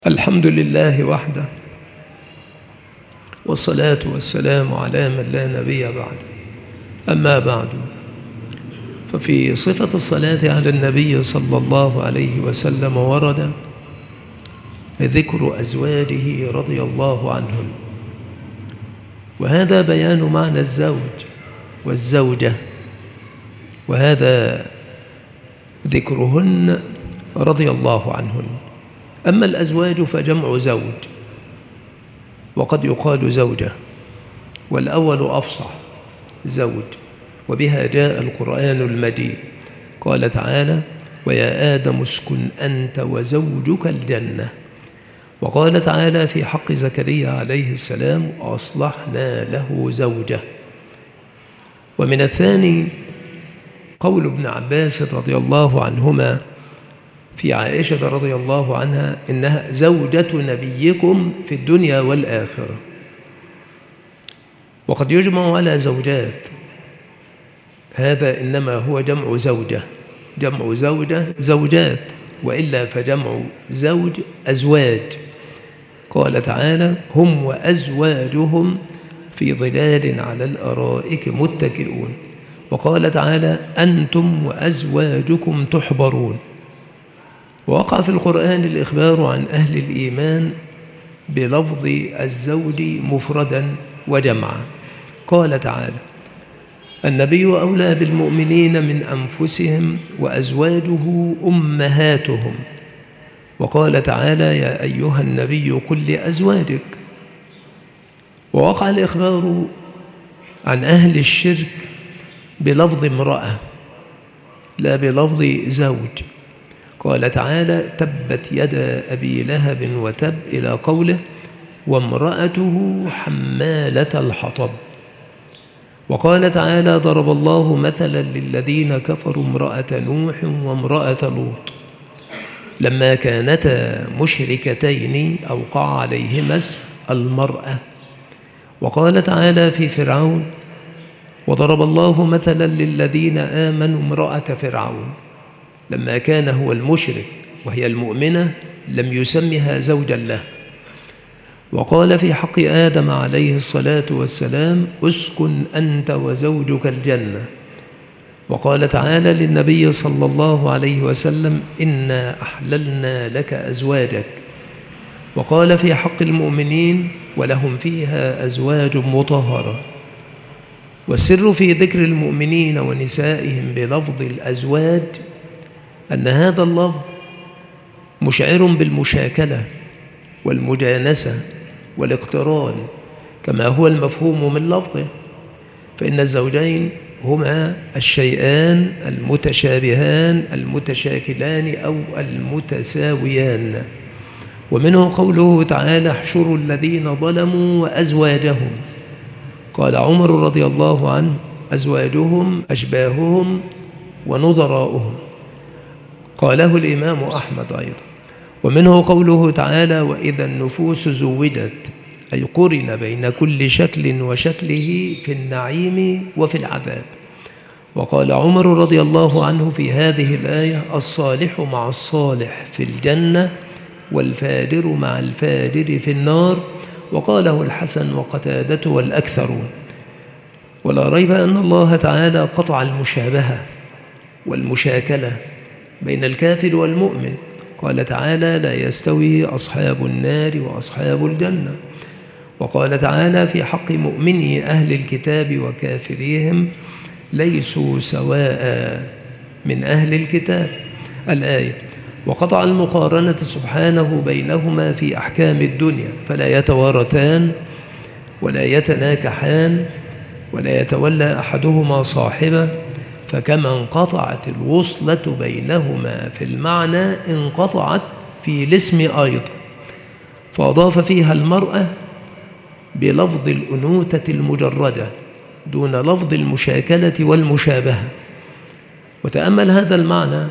الحمد لله وحده، والصلاة والسلام على من لا نبي بعد. أما بعد، ففي صفة الصلاة على النبي صلى الله عليه وسلم ورد ذكر أزواجه رضي الله عنهم، وهذا بيان معنى الزوج والزوجة، وهذا ذكرهن رضي الله عنهن. أما الأزواج فجمع زوج، وقد يقال زوجة، والأول أفصح زوج، وبها جاء القرآن المجيد. قال تعالى: ويا آدم اسكن أنت وزوجك الجنة. وقال تعالى في حق زكريا عليه السلام: وأصلحنا له زوجه. ومن الثاني قول ابن عباس رضي الله عنهما في عائشة رضي الله عنها: إنها زوجة نبيكم في الدنيا والآخرة. وقد يجمع على زوجات، هذا إنما هو جمع زوجة، جمع زوجة زوجات، وإلا فجمع زوج أزواج. قال تعالى: هم وأزواجهم في ظلال على الأرائك متكئون. وقال تعالى: أنتم وأزواجكم تحبرون. ووقع في القرآن الإخبار عن أهل الإيمان بلفظ الزوج مفردا وجمعا. قال تعالى: النبي أولى بالمؤمنين من أنفسهم وأزواجه أمهاتهم. وقال تعالى: يا أيها النبي قل لأزواجك. ووقع الإخبار عن أهل الشرك بلفظ امرأة لا بلفظ زوج. قال تعالى: تبت يدا أبي لهب وتب، إلى قوله: وامرأته حمالة الحطب. وقال تعالى: ضرب الله مثلا للذين كفروا امرأة نوح وامرأة لوط لما كانتا مشركتين أوقع عليهما اسم المرأة. وقال تعالى في فرعون: وضرب الله مثلا للذين آمنوا امرأة فرعون لما كان هو المشرك وهي المؤمنة لم يسمها زوجا له. وقال في حق آدم عليه الصلاة والسلام: اسكن أنت وزوجك الجنة. وقال تعالى للنبي صلى الله عليه وسلم: إنا أحللنا لك أزواجك. وقال في حق المؤمنين: ولهم فيها أزواج مطهرة. والسر في ذكر المؤمنين ونسائهم بلفظ الأزواج أن هذا اللفظ مشعر بالمشاكلة والمجانسة والاقتران كما هو المفهوم من لفظه، فإن الزوجين هما الشيئان المتشابهان المتشاكلان أو المتساويان. ومنه قوله تعالى: احشروا الذين ظلموا وأزواجهم. قال عمر رضي الله عنه: أزواجهم أشباههم ونظراؤهم. قاله الإمام أحمد أيضا. ومنه قوله تعالى: وإذا النفوس زوجت، أي قرن بين كل شكل وشكله في النعيم وفي العذاب. وقال عمر رضي الله عنه في هذه الآية: الصالح مع الصالح في الجنة، والفاجر مع الفاجر في النار. وقاله الحسن وقتادة والأكثرون. ولا ريب أن الله تعالى قطع المشابهة والمشاكلة بين الكافر والمؤمن. قال تعالى: لا يستوي أصحاب النار وأصحاب الجنة. وقال تعالى في حق مؤمني أهل الكتاب وكافريهم: ليسوا سواء من أهل الكتاب، الآية. وقطع المقارنة سبحانه بينهما في أحكام الدنيا، فلا يتوارثان ولا يتناكحان ولا يتولى أحدهما صاحبه، فكما انقطعت الوصلة بينهما في المعنى انقطعت في الاسم أيضا، فأضاف فيها المرأة بلفظ الأنوثة المجردة دون لفظ المشاكلة والمشابهة. وتأمل هذا المعنى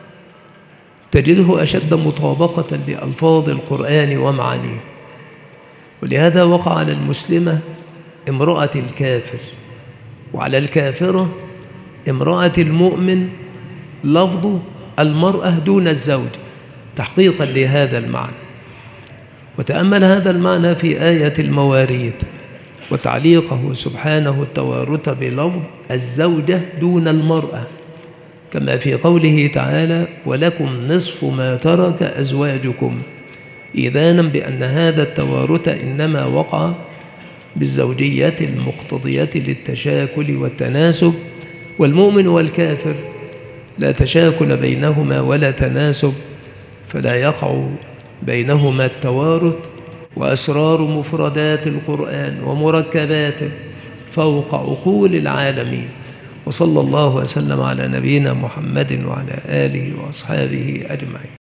تجده أشد مطابقة لألفاظ القرآن ومعانيه. ولهذا وقع على المسلمة امرأة الكافر، وعلى الكافرة امرأة المؤمن لفظ المرأة دون الزوج، تحقيقا لهذا المعنى. وتأمل هذا المعنى في آية المواريث وتعليقه سبحانه التوارث بلفظ الزوجة دون المرأة، كما في قوله تعالى ولكم نصف ما ترك أزواجكم، إذانا بأن هذا التوارث إنما وقع بالزوجية المقتضية للتشاكل والتناسب، والمؤمن والكافر لا تشاكل بينهما ولا تناسب، فلا يقع بينهما التوارث. وأسرار مفردات القرآن ومركباته فوق عقول العالمين. وصلى الله وسلم على نبينا محمد وعلى آله وأصحابه أجمعين.